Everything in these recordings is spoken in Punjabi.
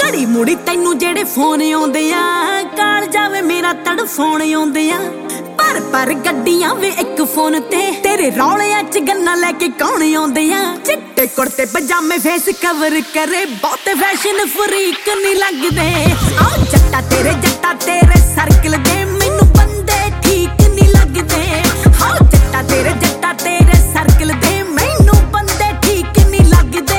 ਘੜੀ ਮੁੜੀ ਤੈਨੂੰ ਜਿਹੜੇ ਫੋਨ ਆਉਂਦੇ ਆ, ਕਾਲ ਜਾਵੇ ਮੇਰਾ ਤੜਫੋਨ ਆਉਂਦੇ ਆ। ਪਰ ਗੱਡੀਆਂ ਵੇ ਇੱਕ ਫੋਨ ਤੇ, ਤੇਰੇ ਰੌਲਿਆਂ ਚ ਗੰਨਾਂ ਲੈ ਕੇ ਕੌਣ ਆਉਂਦੇ ਆ। ਚਿੱਟੇ ਕੁੜਤੇ ਪਜਾਮੇ ਫੇਸ ਕਵਰ ਕਰੇ, ਬਹੁਤੇ ਫੈਸ਼ਨ ਫਰੀਕ ਨਹੀਂ ਲੱਗਦੇ। ਆਹ ਜੱਟਾ ਤੇਰੇ ਸਰਕਲ ਦੇ, ਮੈਨੂੰ ਬੰਦੇ ਠੀਕ ਨਹੀਂ ਲੱਗਦੇ। ਹਾਂ ਜੱਟਾ ਤੇਰੇ ਸਰਕਲ ਦੇ, ਮੈਨੂੰ ਬੰਦੇ ਠੀਕ ਨਹੀਂ ਲੱਗਦੇ।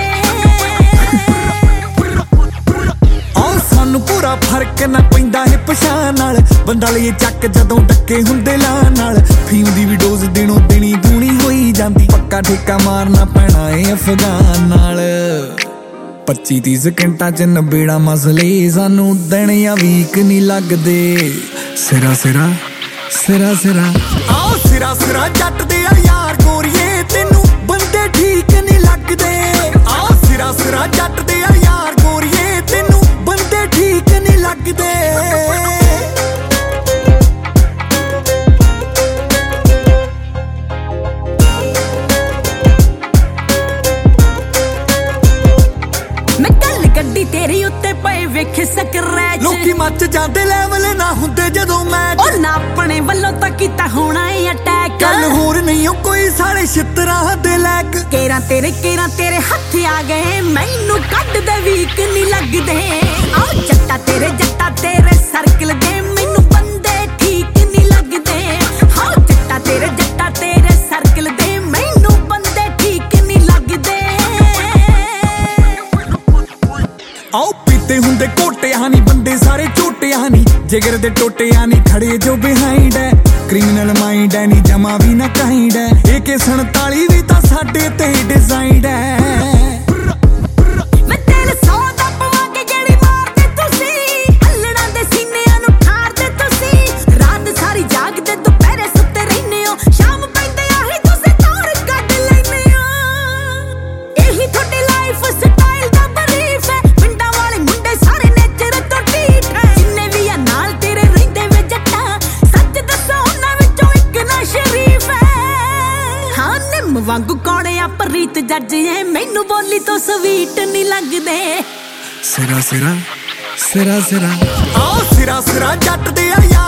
ਆਹ ਸਾਨੂੰ ਪੂਰਾ ਫਰਕ ਨਾ ਪੈਂਦਾ ਹੈ ਪਛਾਣ ਨਾਲ, ਬੰਦਾ ਲਈਏ ਚੱਕ ਜਦੋਂ ਡੱਕੇ ਹੁੰਦੇ ਲਾਂ ਨਾਲ। ਫੀਮ ਦੀ ਵੀ ਡੋਜ਼ ਦਿਨੋਂ ਦਿਨੀ ਦੂਣੀ ਹੋਈ ਜਾਂਦੀ, ਪੱਕਾ ਠੇਕਾ ਮਾਰਨਾ ਪੈਣਾ ਏ ਅਫਗਾਨ ਨਾਲ। 25-30 ਸਕਿੰਟਾਂ ਚ ਨਬੇੜਾ ਮਸਲੇ, ਸਾਨੂੰ ਦਿਨ ਜਾਂ ਵੀਕ ਨਹੀਂ ਲੱਗਦੇ। ਸਿਰਾ ਸਿਰਾ ਸਿਰਾ ਸਿਰਾ ਆਓ ਸਿਰਾ ਸਿਰਾ ਜੱਟ ਦੇ ਆ ਯਾਰ ਗੋਰੀਏ, ਤੈਨੂੰ ਬੰਦੇ ਠੀਕ ਨਹੀਂ ਲੱਗਦੇ। ਆਓ ਸਿਰਾ ਸਿਰਾ ਜੱਟ ਦੇ ਆ ਯਾਰ ਗੋਰੀਏ, ਤੈਨੂੰ ਬੰਦੇ ਠੀਕ ਨਹੀਂ ਲੱਗਦੇ। ਗੱਡੀ ਤੇਰੀ ਉੱਤੇ ਪਏ ਵੇਖ ਸਕਰੈਚ, ਲੋਕੀ ਮੱਚ ਜਾਂਦੇ ਲੈਵਲ ਨਾ ਹੁੰਦੇ ਜਦੋਂ ਮੈਚ। ਉਹ ਨਾ ਆਪਣੇ ਵੱਲੋਂ ਤਾਂ ਕੀਤਾ ਹੋਣਾ ਏ ਅਟੈਕ, ਗੱਲ ਹੋਰ ਨਹੀਂ ਕੋਈ ਸਾਰੇ ਛਿੱਤਰਾਂ ਦੇ ਲੈਕ। ਕੇਰਾਂ ਤੇਰੇ ਹੱਥ ਆ ਗਏ, ਮੈਨੂੰ ਕੱਢਦੇ ਵੀਕ ਨਹੀਂ ਲੱਗਦੇ। ਆਹ ਜੱਟਾ ਤੇਰੇ ਸਰਕਲ ਦੇ, ਮੈਨੂੰ ਬੰਦੇ ਠੀਕ ਨਹੀਂ ਲੱਗਦੇ। ਹਾਂ ਜੱਟਾ ਤੇਰੇ ਸਰਕਲ ਦੇ, ਮੈਨੂੰ ਬੰਦੇ ਠੀਕ ਨਹੀਂ ਲੱਗਦੇ। ਆਓ ਪੀਤੇ ਹੁੰਦੇ ਕੋਟਿਆਂ ਨੀ, ਬੰਦੇ ਸਾਰੇ ਝੋਟਿਆਂ ਨੀ, ਜਿਗਰ ਦੇ ਟੋਟਿਆਂ ਨੀ, ਖੜੇ ਜੋ ਬਿਹਾਈਂਡ ਐ। ਕ੍ਰਿਮੀਨਲ ਮਾਈਂਡ ਐ ਨੀ, ਜਮਾ ਵੀ ਨਾ ਕਾਈਂਡ ਐ। AK-47 ਵੀ ਤਾਂ ਸਾਡੇ ਤੇ ਡਿਜ਼ਾਈਨਡ ਐ। ਮੈਂ ਤੇਰੇ 100 ਦਾ ਪਵਾਂਗੇ ਜਿਹੜੀ ਮਾਰਦੇ ਤੁਸੀਂ, ਅੱਲੜਾਂ ਦੇ ਸੀਨਿਆਂ ਨੂੰ ਠਾਰਦੇ ਤੁਸੀਂ। ਰਾਤ ਸਾਰੀ ਜਾਗਦੇ ਦੁਪਹਿਰੇ ਸੁੱਤੇ ਰਹਿੰਦੇ ਹੋ, ਸ਼ਾਮ ਪੈਂਦੇ ਆਹੀ ਤੁਸੀਂ ਤੌਰ ਕੱਢ ਲੈਂਦੇ ਹੋ। ਇਹੀ ਤੁਹਾਡੀ ਲਾਈਫ ਸਟਾਈਲ ਦਾ ਬਰੀਫ ਹੈ, ਪਿੰਡਾਂ ਵਾਲੇ ਮੁੰਡੇ ਸਾਰੇ ਨੇਚਰ ਤੋਂ ਢੀਠ ਹੈ। ਜਿੰਨੇ ਵੀ ਆ ਨਾਲ ਤੇਰੇ ਰਹਿੰਦੇ ਵੇ ਜੱਟਾਂ, ਸੱਚ ਦੱਸੋ ਉਹਨਾਂ ਵਿੱਚੋਂ ਇੱਕ ਨਾ ਸ਼ਰੀਫ ਹੈ। ਹਾਂ ਨਿੰਮ ਵਾਂਗੂ ਕੌੜੇ ਆ ਪ੍ਰੀਤ ਜੱਜ ਐ, ਮੈਨੂੰ ਬੋਲੀ ਤੋਂ ਸਵੀਟ ਨਹੀਂ ਲੱਗਦੇ। ਸਿਰਾ ਸਿਰਾ ਸਿਰਾ ਸਿਰਾ ਆਓ ਸਿਰਾ ਸਿਰਾ ਜੱਟ ਦੇ ਆ ਯਾਰ